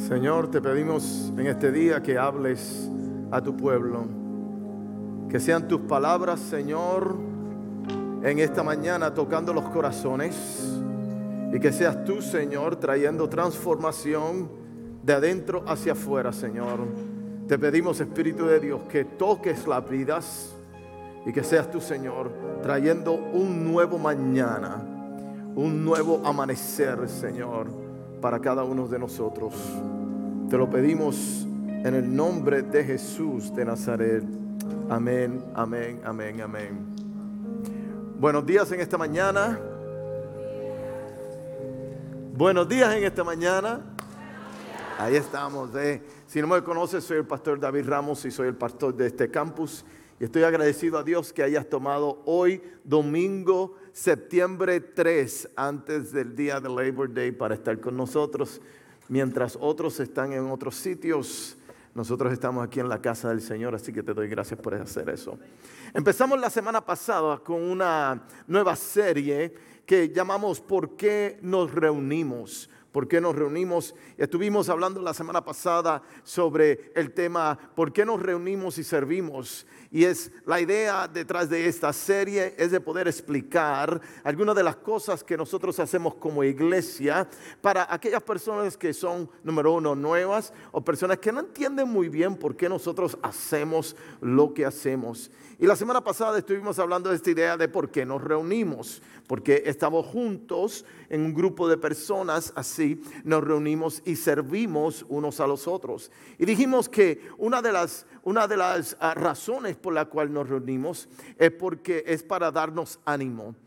Señor, te pedimos en este día que hables a tu pueblo. Que sean tus palabras, Señor, en esta mañana tocando los corazones. Y que seas tú, Señor, trayendo transformación de adentro hacia afuera, Señor. Te pedimos, Espíritu de Dios, que toques las vidas y que seas tú, Señor, trayendo un nuevo mañana, un nuevo amanecer, Señor, para cada uno de nosotros. Te lo pedimos en el nombre de Jesús de Nazaret. Amén, amén, amén, amén. Buenos días en esta mañana. Buenos días en esta mañana. Ahí estamos. Si no me conoces, soy el pastor David Ramos y soy el pastor de este campus. Y estoy agradecido a Dios que hayas tomado hoy, domingo, septiembre 3, antes del día de Labor Day, para estar con nosotros. Mientras otros están en otros sitios, nosotros estamos aquí en la casa del Señor, así que te doy gracias por hacer eso. Empezamos la semana pasada con una nueva serie que llamamos ¿Por qué nos reunimos? ¿Por qué nos reunimos? Estuvimos hablando la semana pasada sobre el tema ¿por qué nos reunimos y servimos? Y es la idea detrás de esta serie es de poder explicar algunas de las cosas que nosotros hacemos como iglesia para aquellas personas que son, número uno, nuevas o personas que no entienden muy bien por qué nosotros hacemos lo que hacemos. Y la semana pasada estuvimos hablando de esta idea de por qué nos reunimos, porque estamos juntos en un grupo de personas, así nos reunimos y servimos unos a los otros. Y dijimos que una de las razones por la cual nos reunimos es porque es para darnos ánimo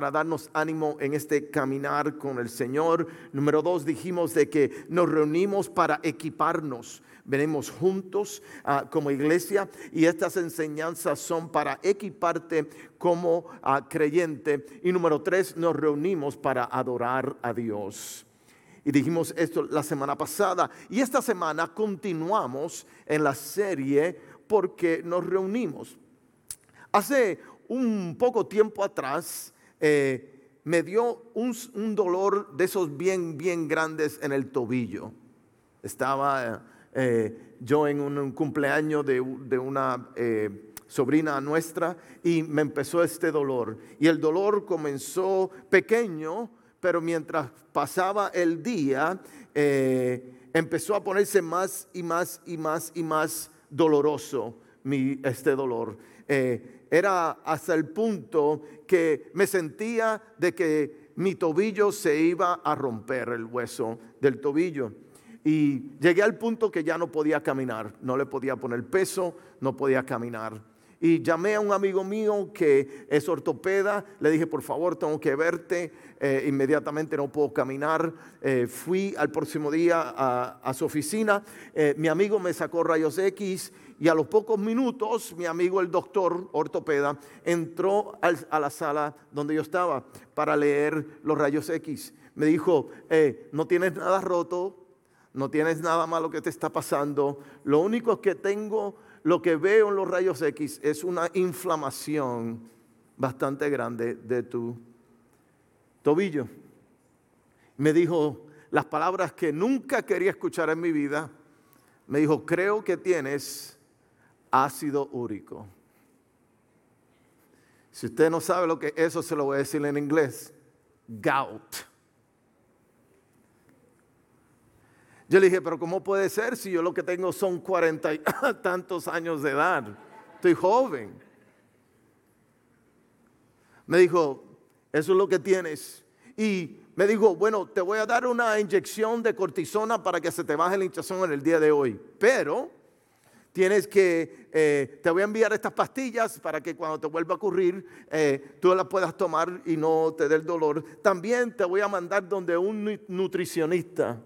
en este caminar con el Señor. Número 2, dijimos de que nos reunimos para equiparnos. Venimos juntos como iglesia y estas enseñanzas son para equiparte como creyente. Y número 3, nos reunimos para adorar a Dios. Y dijimos esto la semana pasada. Y esta semana continuamos en la serie porque nos reunimos. Hace un poco tiempo atrás me dio un dolor de esos bien grandes en el tobillo. Estaba yo en un cumpleaños de una sobrina nuestra y me empezó este dolor. Y el dolor comenzó pequeño, pero mientras pasaba el día empezó a ponerse más y más doloroso este dolor. Era hasta el punto que me sentía de que mi tobillo se iba a romper, el hueso del tobillo. Y llegué al punto que ya no podía caminar, no le podía poner peso, no podía caminar. Y llamé a un amigo mío que es ortopeda, le dije por favor tengo que verte, inmediatamente no puedo caminar. Fui al próximo día a su oficina, mi amigo me sacó rayos X y a los pocos minutos mi amigo el doctor ortopeda entró a la sala donde yo estaba para leer los rayos X. Me dijo, no tienes nada roto, no tienes nada malo que te está pasando, lo único que tengo, lo que veo en los rayos X es una inflamación bastante grande de tu tobillo. Me dijo las palabras que nunca quería escuchar en mi vida. Me dijo, creo que tienes ácido úrico. Si usted no sabe lo que es eso, se lo voy a decir en inglés. Gout. Yo le dije, pero ¿cómo puede ser si yo lo que tengo son 40 y tantos años de edad? Estoy joven. Me dijo, eso es lo que tienes. Y me dijo, bueno, te voy a dar una inyección de cortisona para que se te baje la hinchazón en el día de hoy. Pero tienes que, te voy a enviar estas pastillas para que cuando te vuelva a ocurrir, tú las puedas tomar y no te dé el dolor. También te voy a mandar donde un nutricionista.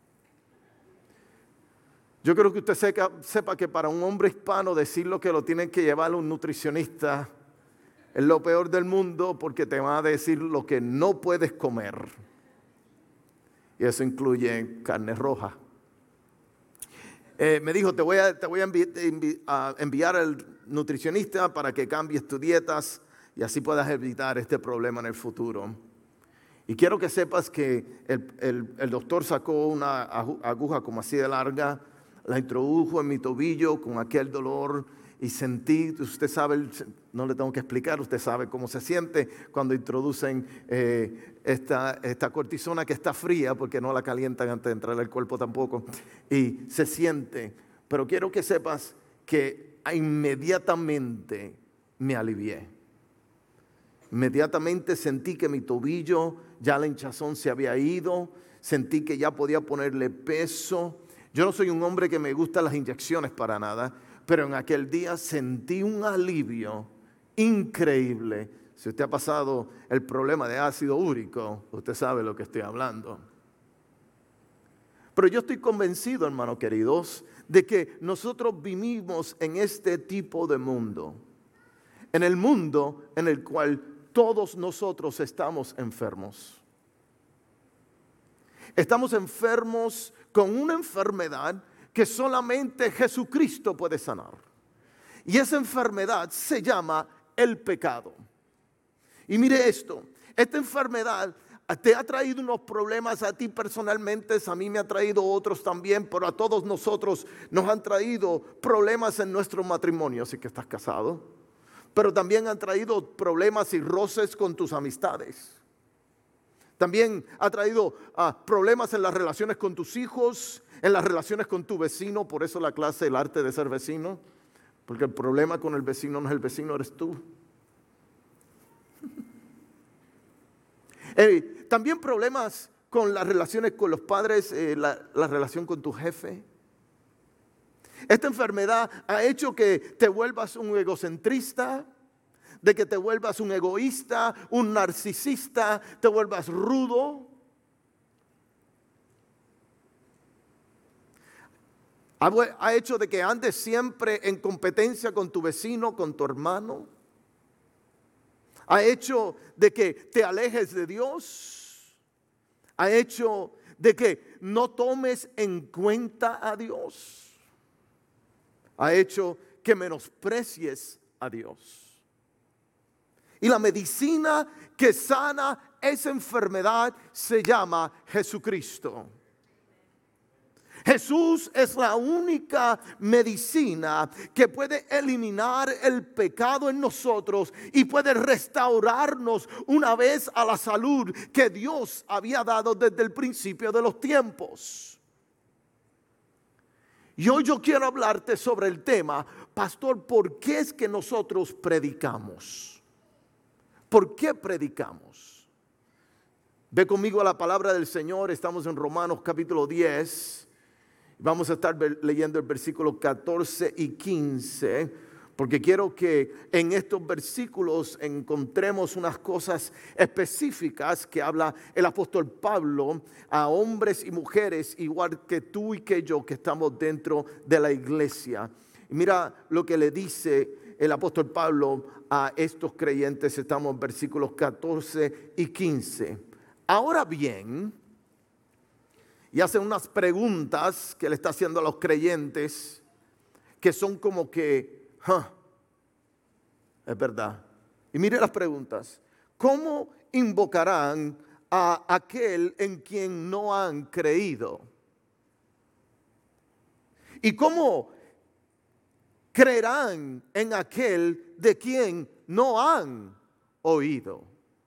Yo creo que usted sepa que para un hombre hispano decir lo que lo tienen que llevar a un nutricionista es lo peor del mundo porque te van a decir lo que no puedes comer. Y eso incluye carne roja. Me dijo, te voy a enviar al nutricionista para que cambies tus dietas y así puedas evitar este problema en el futuro. Y quiero que sepas que el doctor sacó una aguja como así de larga, la introdujo en mi tobillo con aquel dolor y sentí, usted sabe, no le tengo que explicar, usted sabe cómo se siente cuando introducen esta cortisona que está fría porque no la calientan antes de entrar al cuerpo tampoco. Y se siente, pero quiero que sepas que inmediatamente me alivié. Inmediatamente sentí que mi tobillo, ya la hinchazón se había ido, sentí que ya podía ponerle peso. Yo no soy un hombre que me gustan las inyecciones para nada, pero en aquel día sentí un alivio increíble. Si usted ha pasado el problema de ácido úrico, usted sabe lo que estoy hablando. Pero yo estoy convencido, hermanos queridos, de que nosotros vivimos en este tipo de mundo. En el mundo en el cual todos nosotros estamos enfermos. Estamos enfermos con una enfermedad que solamente Jesucristo puede sanar. Y esa enfermedad se llama el pecado. Y mire esto, esta enfermedad te ha traído unos problemas a ti personalmente, a mí me ha traído otros también, pero a todos nosotros nos han traído problemas en nuestro matrimonio, así que estás casado. Pero también han traído problemas y roces con tus amistades. También ha traído problemas en las relaciones con tus hijos, en las relaciones con tu vecino. Por eso la clase, el arte de ser vecino. Porque el problema con el vecino no es el vecino, eres tú. También problemas con las relaciones con los padres, la relación con tu jefe. Esta enfermedad ha hecho que te vuelvas un egocentrista, de que te vuelvas un egoísta, un narcisista, te vuelvas rudo. Ha hecho de que andes siempre en competencia con tu vecino, con tu hermano. Ha hecho de que te alejes de Dios. Ha hecho de que no tomes en cuenta a Dios. Ha hecho que menosprecies a Dios. Y la medicina que sana esa enfermedad se llama Jesucristo. Jesús es la única medicina que puede eliminar el pecado en nosotros y puede restaurarnos una vez a la salud que Dios había dado desde el principio de los tiempos. Y hoy yo quiero hablarte sobre el tema, pastor, ¿por qué es que nosotros predicamos? ¿Por qué predicamos? Ve conmigo a la palabra del Señor, estamos en Romanos capítulo 10. Vamos a estar leyendo el versículo 14 y 15, porque quiero que en estos versículos encontremos unas cosas específicas que habla el apóstol Pablo a hombres y mujeres, igual que tú y que yo, que estamos dentro de la iglesia. Y mira lo que le dice el apóstol Pablo a estos creyentes, estamos en versículos 14 y 15. Ahora bien, y hace unas preguntas que le está haciendo a los creyentes que son como que, es verdad. Y mire las preguntas. ¿Cómo invocarán a aquel en quien no han creído? ¿Y cómo creerán en aquel de quien no han oído?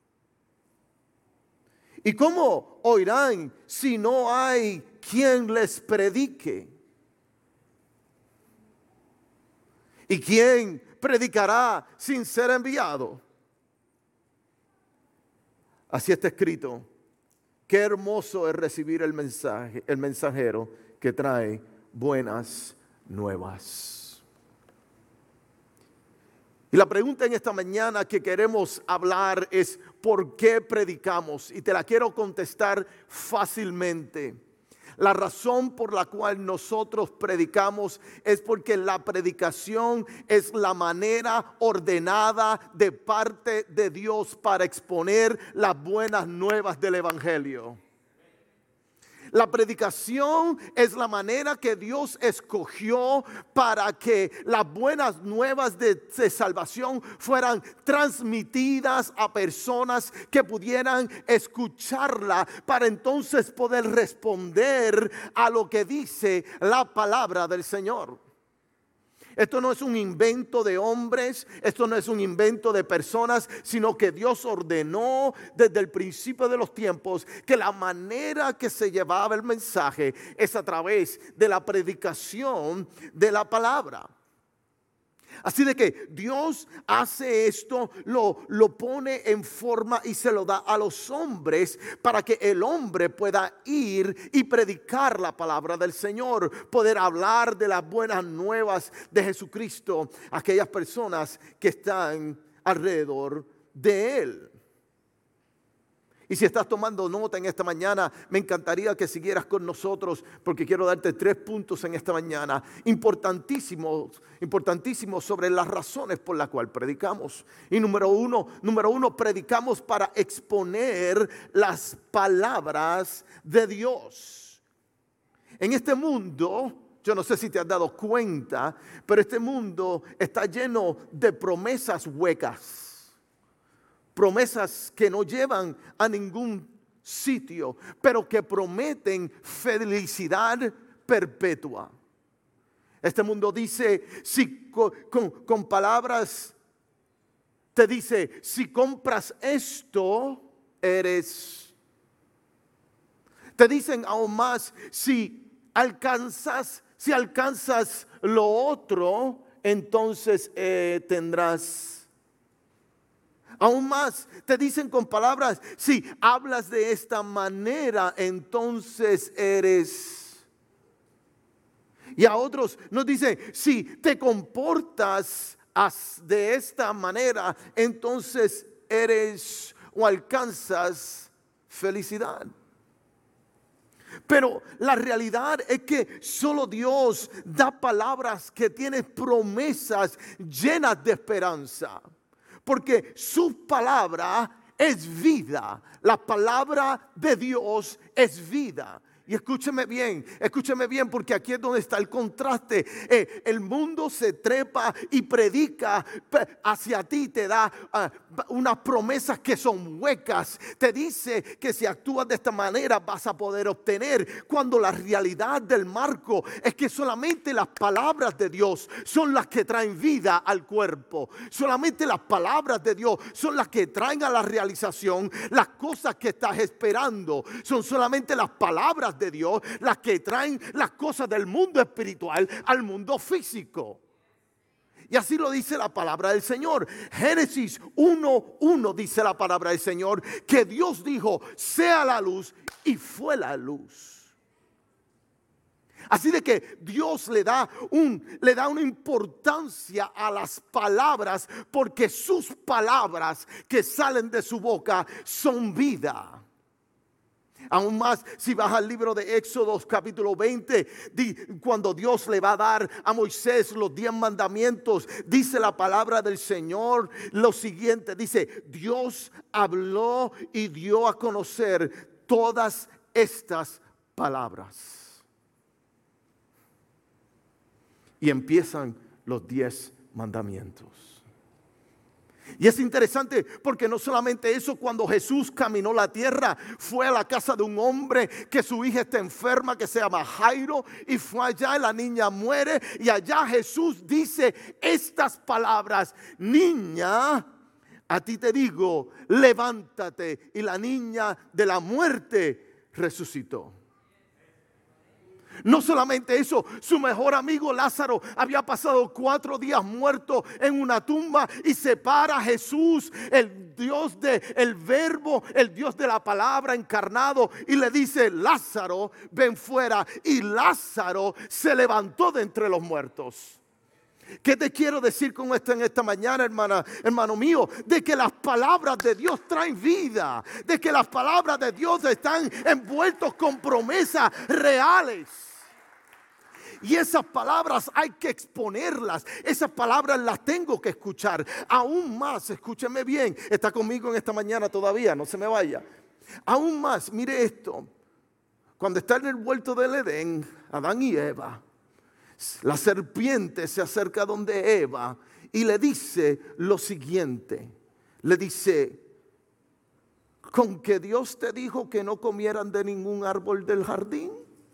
¿Y cómo oirán si no hay quien les predique? ¿Y quién predicará sin ser enviado? Así está escrito. Qué hermoso es recibir el mensajero que trae buenas nuevas. Y la pregunta en esta mañana que queremos hablar es ¿por qué predicamos? Y te la quiero contestar fácilmente. La razón por la cual nosotros predicamos es porque la predicación es la manera ordenada de parte de Dios para exponer las buenas nuevas del Evangelio. La predicación es la manera que Dios escogió para que las buenas nuevas de salvación fueran transmitidas a personas que pudieran escucharla para entonces poder responder a lo que dice la palabra del Señor. Esto no es un invento de hombres, esto no es un invento de personas, sino que Dios ordenó desde el principio de los tiempos que la manera que se llevaba el mensaje es a través de la predicación de la palabra. Así de que Dios hace esto, lo pone en forma y se lo da a los hombres para que el hombre pueda ir y predicar la palabra del Señor, poder hablar de las buenas nuevas de Jesucristo a aquellas personas que están alrededor de Él. Y si estás tomando nota en esta mañana, me encantaría que siguieras con nosotros porque quiero darte 3 puntos en esta mañana importantísimos sobre las razones por las cuales predicamos. Y número uno, predicamos para exponer las palabras de Dios. En este mundo, yo no sé si te has dado cuenta, pero este mundo está lleno de promesas huecas. Promesas que no llevan a ningún sitio, pero que prometen felicidad perpetua. Este mundo dice, si con palabras te dice, si compras esto, eres. Te dicen aún más, si alcanzas lo otro, entonces tendrás. Aún más, te dicen con palabras, si hablas de esta manera, entonces eres. Y a otros nos dicen, si te comportas de esta manera, entonces eres o alcanzas felicidad. Pero la realidad es que solo Dios da palabras que tienen promesas llenas de esperanza. Porque su palabra es vida. La palabra de Dios es vida. Y escúcheme bien, porque aquí es donde está el contraste. El mundo se trepa y predica hacia ti, te da unas promesas que son huecas. Te dice que si actúas de esta manera vas a poder obtener, cuando la realidad del marco es que solamente las palabras de Dios son las que traen vida al cuerpo. Solamente las palabras de Dios son las que traen a la realización las cosas que estás esperando. Son solamente las palabras de Dios las que traen las cosas del mundo espiritual al mundo físico. Y así lo dice la palabra del Señor. Génesis 1:1 dice la palabra del Señor que Dios dijo, sea la luz, y fue la luz. Así de que Dios le da una importancia a las palabras, porque sus palabras que salen de su boca son vida. Aún más, si vas al libro de Éxodo capítulo 20, cuando Dios le va a dar a Moisés los 10 mandamientos, dice la palabra del Señor lo siguiente, dice, Dios habló y dio a conocer todas estas palabras. Y empiezan los 10 mandamientos. Y es interesante porque no solamente eso, cuando Jesús caminó la tierra, fue a la casa de un hombre que su hija está enferma, que se llama Jairo, y fue allá y la niña muere, y allá Jesús dice estas palabras, niña, a ti te digo, levántate, y la niña de la muerte resucitó. No solamente eso, su mejor amigo Lázaro había pasado 4 días muerto en una tumba, y se para Jesús, el Dios del verbo, el Dios de la palabra encarnado, y le dice, Lázaro, ven fuera. Y Lázaro se levantó de entre los muertos. ¿Qué te quiero decir con esto en esta mañana, hermano mío? De que las palabras de Dios traen vida, de que las palabras de Dios están envueltos con promesas reales. Y esas palabras hay que exponerlas. Esas palabras las tengo que escuchar. Aún más, escúcheme bien. Está conmigo en esta mañana todavía, no se me vaya. Aún más, mire esto. cuando está en el huerto del Edén, Adán y Eva, la serpiente se acerca donde Eva y le dice lo siguiente. Le dice, ¿con que Dios te dijo que no comieran de ningún árbol del jardín?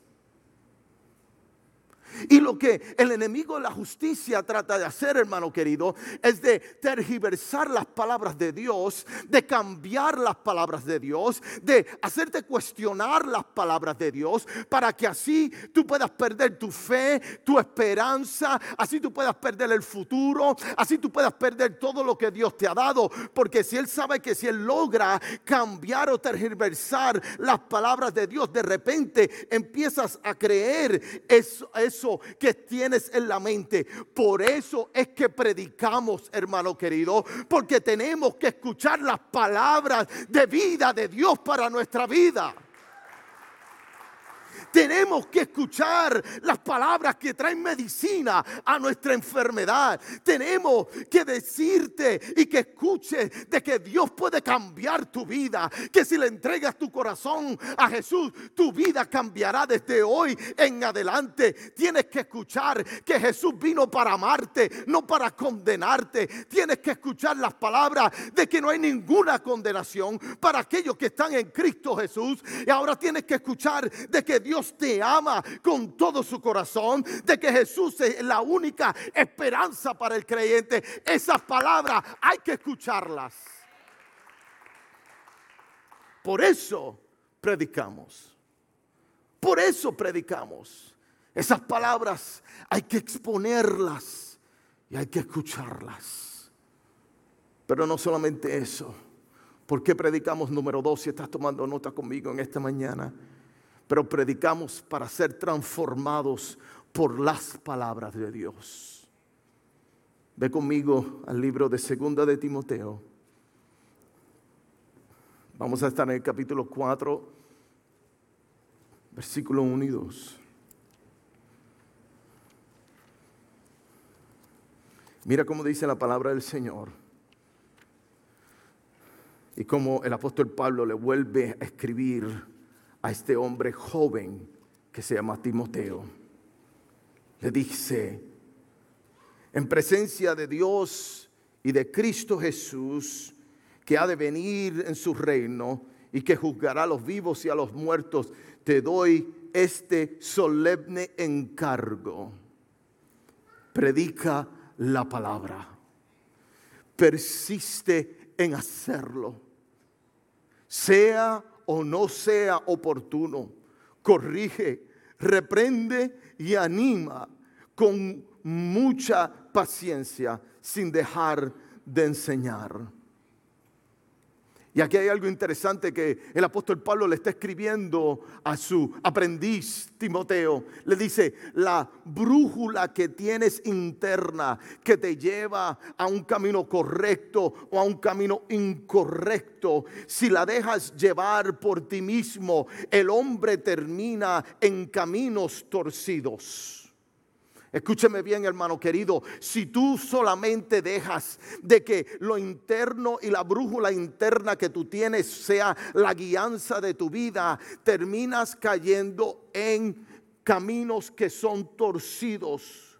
Y lo que el enemigo de la justicia trata de hacer, hermano querido, es de tergiversar las palabras de Dios, de cambiar las palabras de Dios, de hacerte cuestionar las palabras de Dios, para que así tú puedas perder tu fe, tu esperanza, así tú puedas perder el futuro, así tú puedas perder todo lo que Dios te ha dado. Porque si Él sabe que si Él logra cambiar o tergiversar las palabras de Dios, de repente empiezas a creer eso que tienes en la mente. Por eso es que predicamos, hermano querido, porque tenemos que escuchar las palabras de vida de Dios para nuestra vida. Tenemos que escuchar las palabras que traen medicina a nuestra enfermedad. Tenemos que decirte y que escuches de que Dios puede cambiar tu vida. Que si le entregas tu corazón a Jesús, tu vida cambiará desde hoy en adelante. Tienes que escuchar que Jesús vino para amarte, no para condenarte. Tienes que escuchar las palabras de que no hay ninguna condenación para aquellos que están en Cristo Jesús. Y ahora tienes que escuchar de que Dios te ama con todo su corazón, de que Jesús es la única esperanza para el creyente. Esas palabras hay que escucharlas. Por eso predicamos. Por eso predicamos. Esas palabras hay que exponerlas y hay que escucharlas. Pero no solamente eso. ¿Por qué predicamos? Número 2, si estás tomando nota conmigo en esta mañana. Pero predicamos para ser transformados por las palabras de Dios. Ve conmigo al libro de 2 de Timoteo. Vamos a estar en el capítulo 4, versículo 1 y 2. Mira cómo dice la palabra del Señor. Y cómo el apóstol Pablo le vuelve a escribir a este hombre joven que se llama Timoteo. Le dice, en presencia de Dios y de Cristo Jesús, que ha de venir en su reino y que juzgará a los vivos y a los muertos, te doy este solemne encargo. Predica la palabra. Persiste en hacerlo. Sea o no sea oportuno, corrige, reprende y anima con mucha paciencia, sin dejar de enseñar. Y aquí hay algo interesante que el apóstol Pablo le está escribiendo a su aprendiz Timoteo. Le dice, la brújula que tienes interna que te lleva a un camino correcto o a un camino incorrecto, si la dejas llevar por ti mismo, el hombre termina en caminos torcidos. Escúcheme bien, hermano querido, si tú solamente dejas de que lo interno y la brújula interna que tú tienes sea la guianza de tu vida, terminas cayendo en caminos que son torcidos.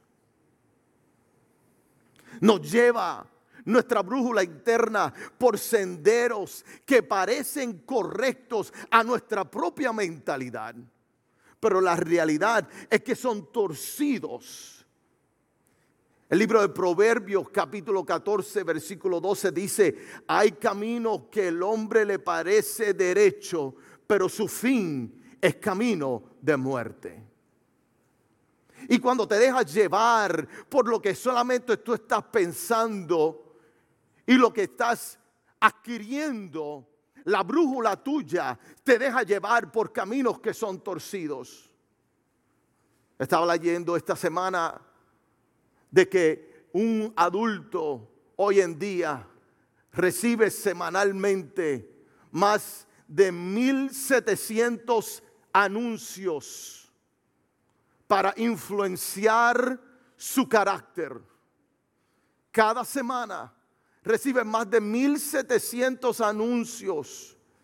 Nos lleva nuestra brújula interna por senderos que parecen correctos a nuestra propia mentalidad. Pero la realidad es que son torcidos. El libro de Proverbios capítulo 14 versículo 12 dice, hay camino que el hombre le parece derecho, pero su fin es camino de muerte. Y cuando te dejas llevar por lo que solamente tú estás pensando y lo que estás adquiriendo, la brújula tuya te deja llevar por caminos que son torcidos. Estaba leyendo esta semana de que un adulto hoy en día recibe semanalmente más de 1,700 anuncios para influenciar su carácter. Cada semana recibe más de 1,700 anuncios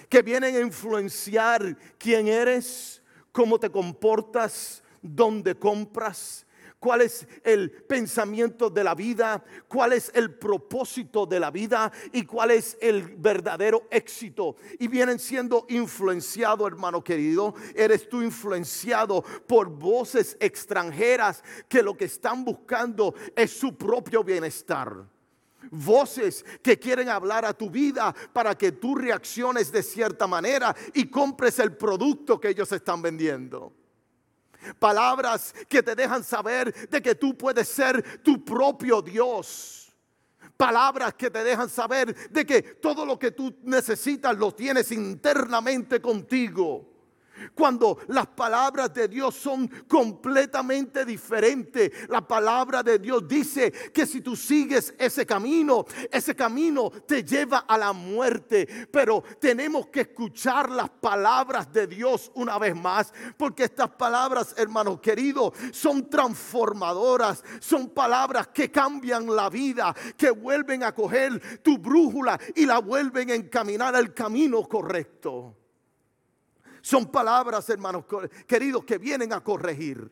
que vienen a influenciar quién eres, cómo te comportas, dónde compras, cuál es el pensamiento de la vida, cuál es el propósito de la vida y cuál es el verdadero éxito. Y vienen siendo influenciados, hermano querido. Eres tú influenciado por voces extranjeras que lo que están buscando es su propio bienestar. Voces que quieren hablar a tu vida para que tú reacciones de cierta manera y compres el producto que ellos están vendiendo. Palabras que te dejan saber de que tú puedes ser tu propio Dios. Palabras que te dejan saber de que todo lo que tú necesitas lo tienes internamente contigo. Cuando las palabras de Dios son completamente diferentes. La palabra de Dios dice que si tú sigues ese camino te lleva a la muerte. Pero tenemos que escuchar las palabras de Dios una vez más, porque estas palabras, hermanos queridos, son transformadoras. Son palabras que cambian la vida, que vuelven a coger tu brújula y la vuelven a encaminar al camino correcto. Son palabras, hermanos queridos, que vienen a corregir.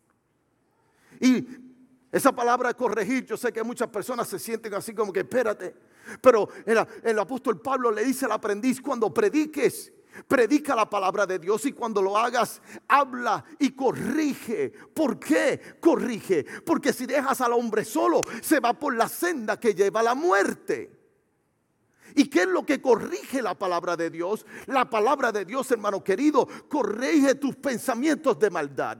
Y esa palabra corregir, yo sé que muchas personas se sienten así como que espérate. Pero el apóstol Pablo le dice al aprendiz: cuando prediques, predica la palabra de Dios, y cuando lo hagas, habla y corrige. ¿Por qué corrige? Porque si dejas al hombre solo, se va por la senda que lleva a la muerte. ¿Y qué es lo que corrige la palabra de Dios? La palabra de Dios, hermano querido, corrige tus pensamientos de maldad.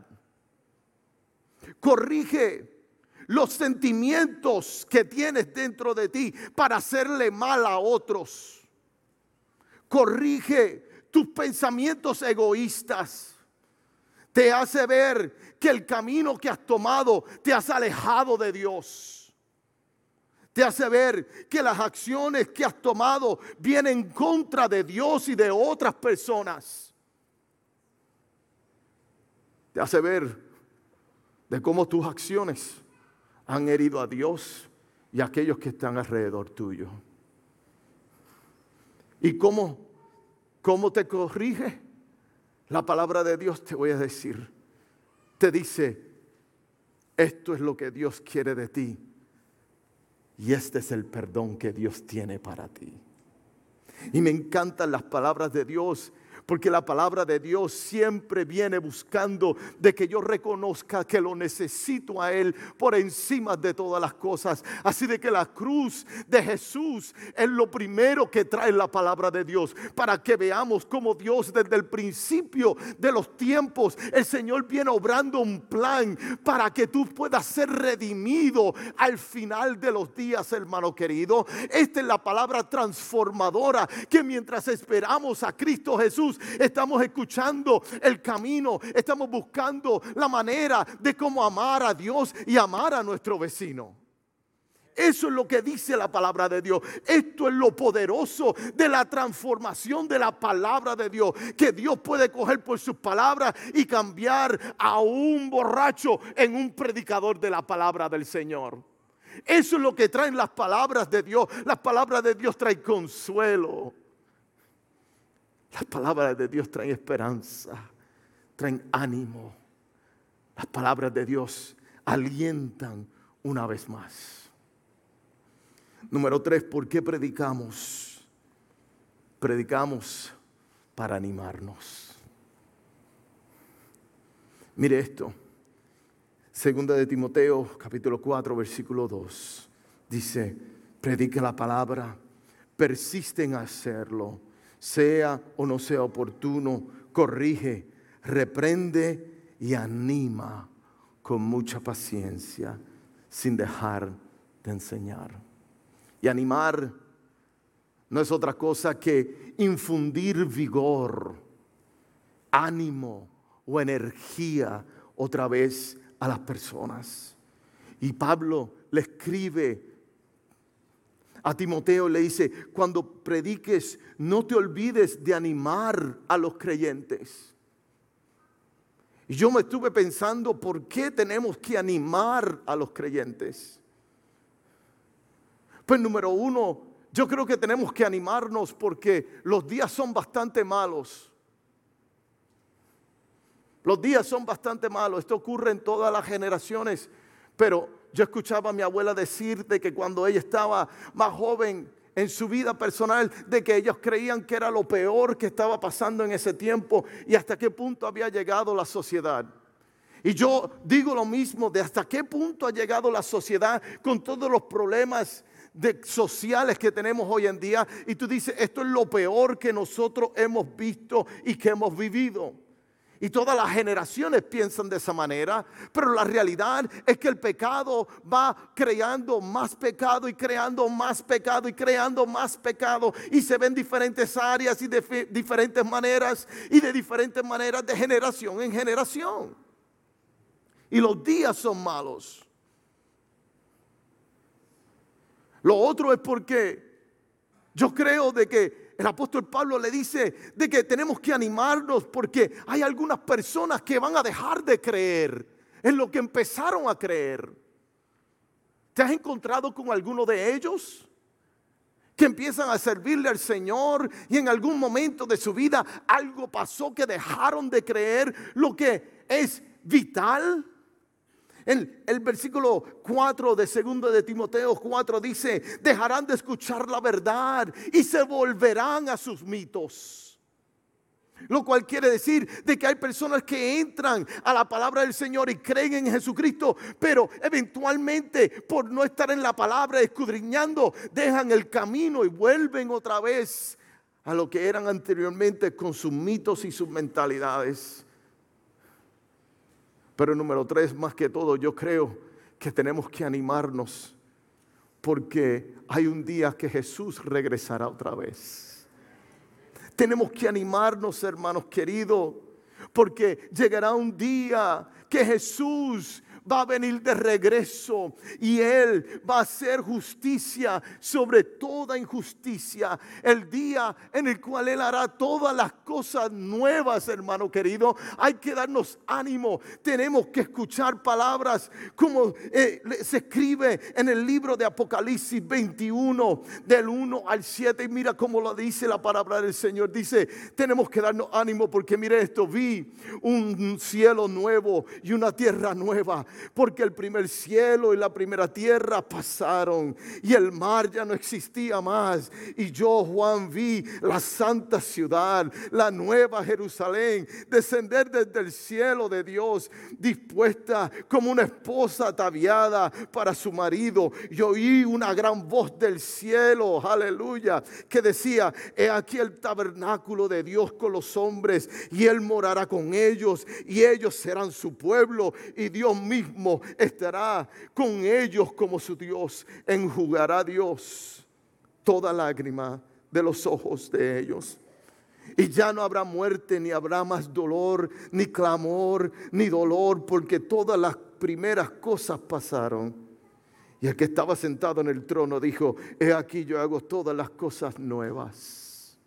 Corrige los sentimientos que tienes dentro de ti para hacerle mal a otros. Corrige tus pensamientos egoístas. Te hace ver que el camino que has tomado te has alejado de Dios. Te hace ver que las acciones que has tomado vienen en contra de Dios y de otras personas. Te hace ver de cómo tus acciones han herido a Dios y a aquellos que están alrededor tuyo. ¿Y cómo te corrige? La palabra de Dios, te voy a decir, te dice: esto es lo que Dios quiere de ti. Y este es el perdón que Dios tiene para ti. Y me encantan las palabras de Dios, porque la palabra de Dios siempre viene buscando de que yo reconozca que lo necesito a Él por encima de todas las cosas. Así de que la cruz de Jesús es lo primero que trae la palabra de Dios, para que veamos cómo Dios desde el principio de los tiempos, el Señor viene obrando un plan para que tú puedas ser redimido al final de los días, hermano querido. Esta es la palabra transformadora, que mientras esperamos a Cristo Jesús, estamos escuchando el camino, estamos buscando la manera de cómo amar a Dios y amar a nuestro vecino. Eso es lo que dice la palabra de Dios. Esto es lo poderoso de la transformación de la palabra de Dios, que Dios puede coger por sus palabras y cambiar a un borracho en un predicador de la palabra del Señor. Eso es lo que traen las palabras de Dios. Las palabras de Dios traen consuelo. Las palabras de Dios traen esperanza, traen ánimo. Las palabras de Dios alientan una vez más. Número 3, ¿por qué predicamos? Predicamos para animarnos. Mire esto. Segunda de Timoteo, capítulo 4, versículo 2. Dice: predica la palabra, persiste en hacerlo. Sea o no sea oportuno, corrige, reprende y anima con mucha paciencia, sin dejar de enseñar. Y animar no es otra cosa que infundir vigor, ánimo o energía otra vez a las personas. Y Pablo le escribe a Timoteo, le dice: cuando prediques, no te olvides de animar a los creyentes. Y yo me estuve pensando, ¿por qué tenemos que animar a los creyentes? Pues número 1, yo creo que tenemos que animarnos porque los días son bastante malos. Los días son bastante malos. Esto ocurre en todas las generaciones. Pero yo escuchaba a mi abuela decir de que cuando ella estaba más joven en su vida personal, de que ellos creían que era lo peor que estaba pasando en ese tiempo y hasta qué punto había llegado la sociedad. Y yo digo lo mismo, de hasta qué punto ha llegado la sociedad con todos los problemas sociales que tenemos hoy en día. Y tú dices, esto es lo peor que nosotros hemos visto y que hemos vivido. Y todas las generaciones piensan de esa manera, pero la realidad es que el pecado va creando más pecado y creando más pecado y creando más pecado. Y se ven diferentes áreas y de diferentes maneras y de diferentes maneras de generación en generación. Y los días son malos. Lo otro es porque yo creo de que el apóstol Pablo le dice de que tenemos que animarnos porque hay algunas personas que van a dejar de creer en lo que empezaron a creer. ¿Te has encontrado con alguno de ellos? Que empiezan a servirle al Señor y en algún momento de su vida algo pasó que dejaron de creer lo que es vital. El versículo 4 de 2 de Timoteo 4 dice, dejarán de escuchar la verdad y se volverán a sus mitos. Lo cual quiere decir de que hay personas que entran a la palabra del Señor y creen en Jesucristo, pero eventualmente por no estar en la palabra escudriñando, dejan el camino y vuelven otra vez a lo que eran anteriormente con sus mitos y sus mentalidades. Pero número 3, más que todo, yo creo que tenemos que animarnos porque hay un día que Jesús regresará otra vez. Tenemos que animarnos, hermanos queridos, porque llegará un día que Jesús va a venir de regreso y Él va a hacer justicia sobre toda injusticia. El día en el cual Él hará todas las cosas nuevas, hermano querido. Hay que darnos ánimo. Tenemos que escuchar palabras como se escribe en el libro de Apocalipsis 21, del 1 al 7. Y mira cómo lo dice la palabra del Señor. Dice, tenemos que darnos ánimo porque mire esto, vi un cielo nuevo y una tierra nueva. Porque el primer cielo y la primera tierra pasaron y el mar ya no existía más. Y yo, Juan, vi la santa ciudad, la nueva Jerusalén, descender desde el cielo de Dios, dispuesta como una esposa ataviada para su marido. Y oí una gran voz del cielo, aleluya, que decía, he aquí el tabernáculo de Dios con los hombres y Él morará con ellos y ellos serán su pueblo y Dios mismo estará con ellos como su Dios. Enjugará Dios toda lágrima de los ojos de ellos. Y ya no habrá muerte, ni habrá más dolor, ni clamor, ni dolor, porque todas las primeras cosas pasaron. Y el que estaba sentado en el trono dijo, he aquí yo hago todas las cosas nuevas.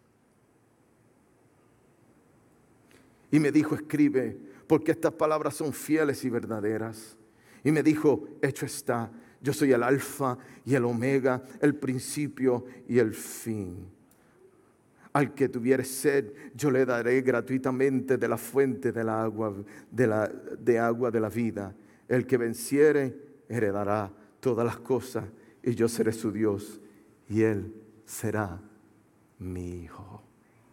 Y me dijo, escribe, porque estas palabras son fieles y verdaderas. Y me dijo, hecho está, yo soy el alfa y el omega, el principio y el fin. Al que tuviere sed, yo le daré gratuitamente de la fuente del agua, de agua de la vida. El que venciere, heredará todas las cosas, y yo seré su Dios, y él será mi hijo.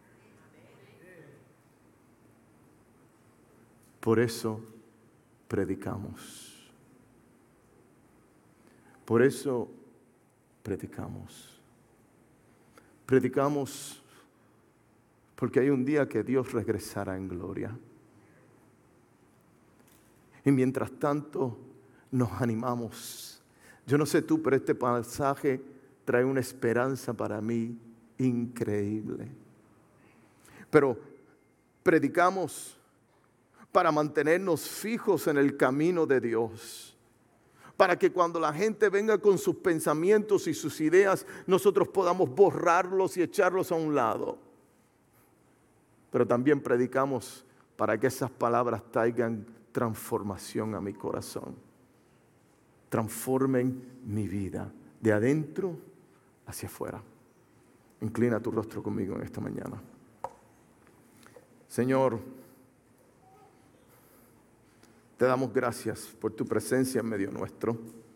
Por eso predicamos. Por eso predicamos. Predicamos porque hay un día que Dios regresará en gloria. Y mientras tanto nos animamos. Yo no sé tú, pero este pasaje trae una esperanza para mí increíble. Pero predicamos para mantenernos fijos en el camino de Dios. Para que cuando la gente venga con sus pensamientos y sus ideas, nosotros podamos borrarlos y echarlos a un lado. Pero también predicamos para que esas palabras traigan transformación a mi corazón. Transformen mi vida de adentro hacia afuera. Inclina tu rostro conmigo en esta mañana. Señor, te damos gracias por tu presencia en medio nuestro.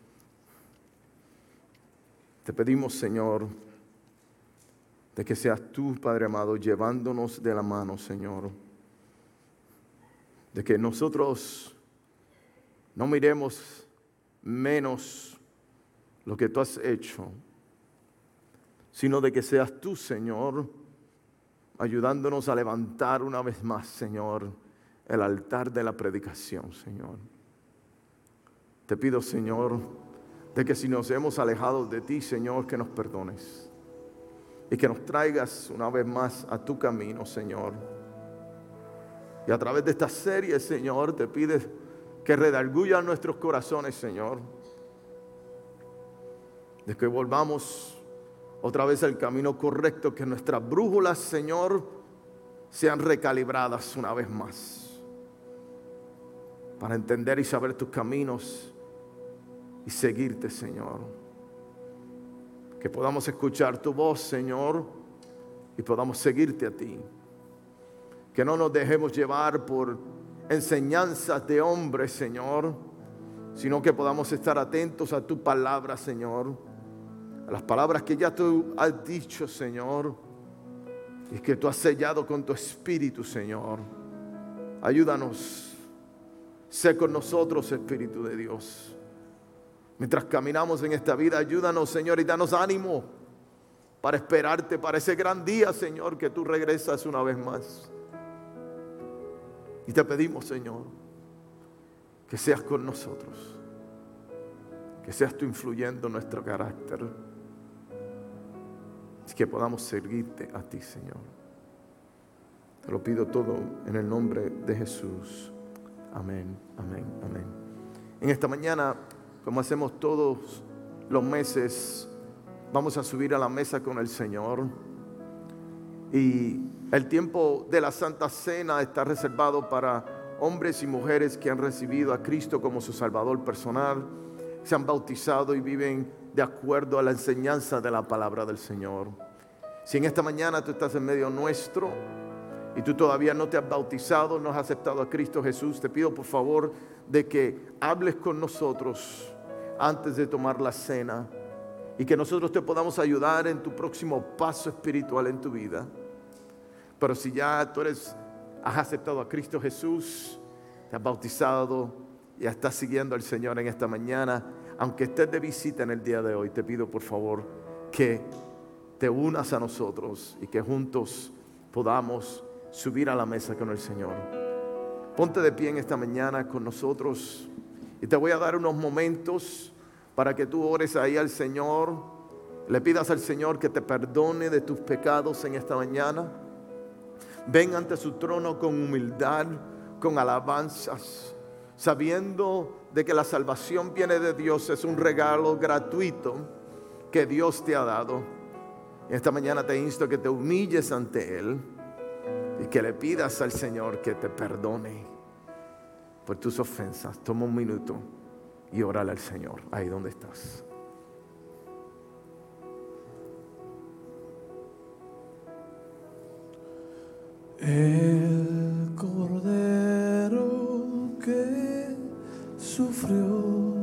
Te pedimos, Señor, de que seas tú, Padre amado, llevándonos de la mano, Señor. De que nosotros no miremos menos lo que tú has hecho, sino de que seas tú, Señor, ayudándonos a levantar una vez más, Señor, el altar de la predicación, Señor. Te pido, Señor, de que si nos hemos alejado de ti, Señor, que nos perdones y que nos traigas una vez más a tu camino, Señor. Y a través de esta serie, Señor, te pides que redarguyan nuestros corazones, Señor, de que volvamos otra vez al camino correcto, que nuestras brújulas, Señor, sean recalibradas una vez más, para entender y saber tus caminos y seguirte, Señor. Que podamos escuchar tu voz, Señor, y podamos seguirte a ti. Que no nos dejemos llevar por enseñanzas de hombres, Señor, sino que podamos estar atentos a tu palabra, Señor, a las palabras que ya tú has dicho, Señor, y que tú has sellado con tu Espíritu, Señor. Ayúdanos, sé con nosotros, Espíritu de Dios. Mientras caminamos en esta vida, ayúdanos, Señor, y danos ánimo para esperarte para ese gran día, Señor, que tú regresas una vez más. Y te pedimos, Señor, que seas con nosotros, que seas tú influyendo en nuestro carácter, y que podamos seguirte a ti, Señor. Te lo pido todo en el nombre de Jesús. Amén, amén, amén. En esta mañana, como hacemos todos los meses, vamos a subir a la mesa con el Señor. Y el tiempo de la Santa Cena está reservado para hombres y mujeres que han recibido a Cristo como su Salvador personal, se han bautizado y viven de acuerdo a la enseñanza de la palabra del Señor. Si en esta mañana tú estás en medio nuestro y tú todavía no te has bautizado, no has aceptado a Cristo Jesús, te pido por favor de que hables con nosotros antes de tomar la cena y que nosotros te podamos ayudar en tu próximo paso espiritual en tu vida. Pero si ya tú has aceptado a Cristo Jesús, te has bautizado y estás siguiendo al Señor en esta mañana, aunque estés de visita en el día de hoy, te pido por favor que te unas a nosotros y que juntos podamos subir a la mesa con el Señor. Ponte de pie en esta mañana con nosotros y te voy a dar unos momentos para que tú ores ahí al Señor, le pidas al Señor que te perdone de tus pecados en esta mañana. Ven ante su trono con humildad, con alabanzas, sabiendo de que la salvación viene de Dios, es un regalo gratuito que Dios te ha dado. Esta mañana te insto a que te humilles ante Él y que le pidas al Señor que te perdone por tus ofensas. Toma un minuto y órale al Señor ahí donde estás. El Cordero que sufrió,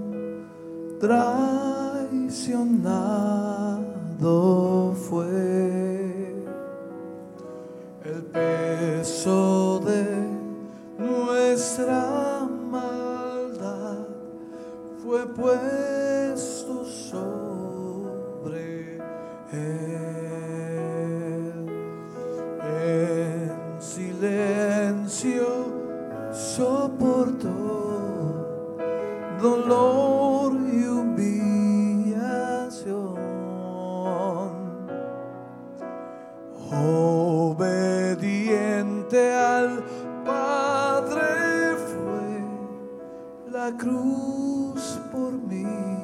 traicionado fue, el peso de nuestra maldad fue puesto sobre él. En silencio soportó dolor y humillación, obediente al Padre fue, la cruz por mí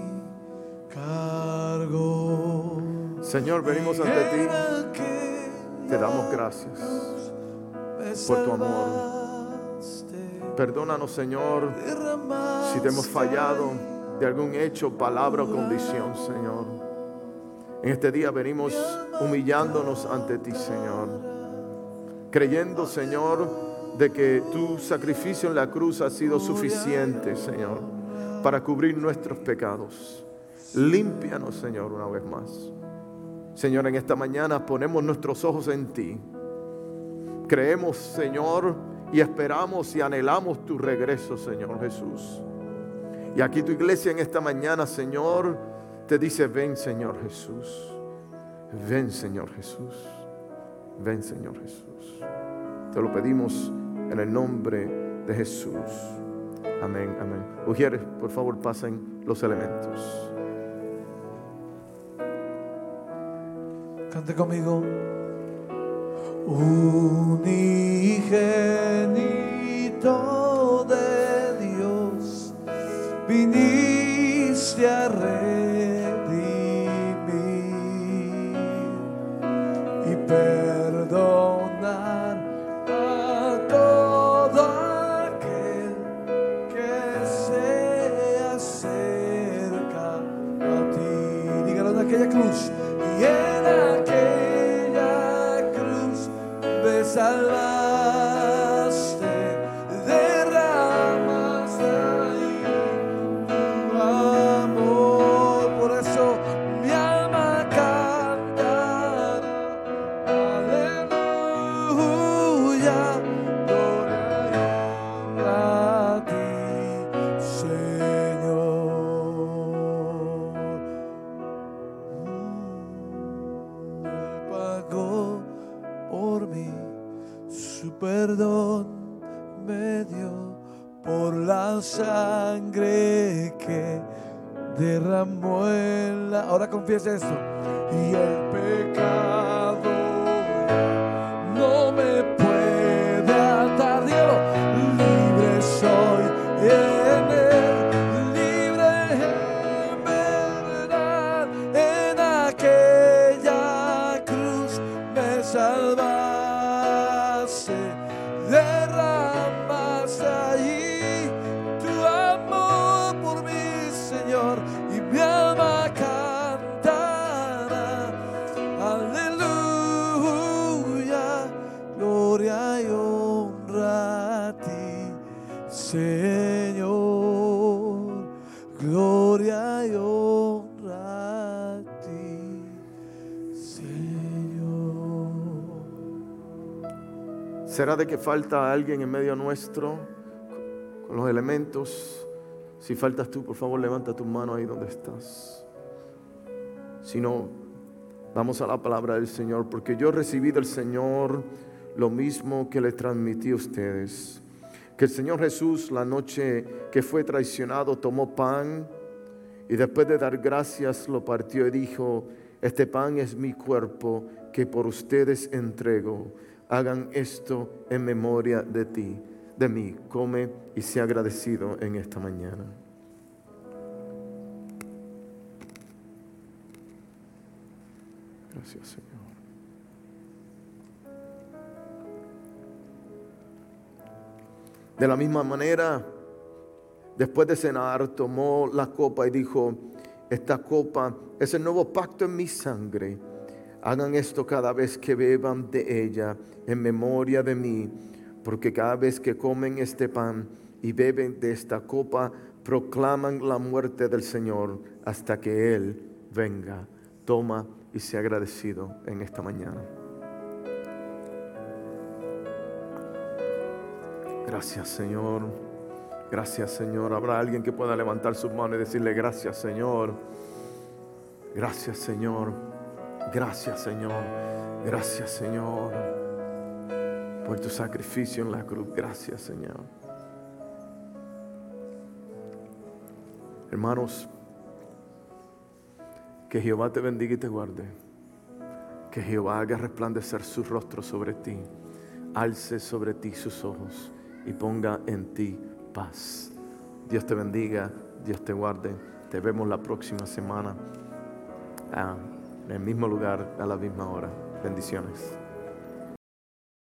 cargó. Señor, venimos ante ti, te damos gracias por tu amor. Perdónanos, Señor, si te hemos fallado de algún hecho, palabra o condición, Señor. En este día venimos humillándonos ante ti, Señor, creyendo, Señor, de que tu sacrificio en la cruz ha sido suficiente, Señor, para cubrir nuestros pecados. Límpianos, Señor, una vez más. Señor, en esta mañana ponemos nuestros ojos en ti. Creemos, Señor, y esperamos y anhelamos tu regreso, Señor Jesús. Y aquí tu iglesia en esta mañana, Señor, te dice: ven, Señor Jesús. Ven, Señor Jesús. Ven, Señor Jesús. Te lo pedimos en el nombre de Jesús. Amén, amén. Ujieres, por favor, pasen los elementos. Cante conmigo. Unigénito de Dios, viniste a redimir y perdonar a todo aquel que se acerca a ti. Dígalo en aquella cruz. Y en aquella cruz me salvaste, derramaste ahí tu amor. Por eso mi alma cantará, aleluya, gloria a ti, Señor. Él pagó por mí, su perdón me dio por la sangre que derramó en la... Ahora confiesa esto. Y el pecado no me puede atar. Dígalo. Libre soy en él, libre en verdad. En aquella cruz me salvaste, derramas allí tu amor por mí, Señor, y mi alma cantará, aleluya, gloria y honra a ti, Señor, gloria y honra a ti, Señor. ¿Será de que falta alguien en medio nuestro con los elementos? Si faltas tú, por favor, levanta tu mano ahí donde estás. Si no, vamos a la palabra del Señor, porque yo recibí del Señor lo mismo que le transmití a ustedes. Que el Señor Jesús, la noche que fue traicionado, tomó pan y después de dar gracias lo partió y dijo: este pan es mi cuerpo que por ustedes entrego. Hagan esto en memoria de ti, de mí. Come y sea agradecido en esta mañana. Gracias, Señor. De la misma manera, después de cenar, tomó la copa y dijo: esta copa es el nuevo pacto en mi sangre. Hagan esto cada vez que beban de ella en memoria de mí, porque cada vez que comen este pan y beben de esta copa, proclaman la muerte del Señor hasta que Él venga. Toma y sea agradecido en esta mañana. Gracias, Señor. Gracias, Señor. Habrá alguien que pueda levantar sus manos y decirle: gracias, Señor. Gracias, Señor. Gracias, Señor. Gracias, Señor, por tu sacrificio en la cruz. Gracias, Señor. Hermanos, que Jehová te bendiga y te guarde. Que Jehová haga resplandecer su rostro sobre ti, alce sobre ti sus ojos y ponga en ti paz. Dios te bendiga, Dios te guarde. Te vemos la próxima semana en el mismo lugar, a la misma hora. Bendiciones.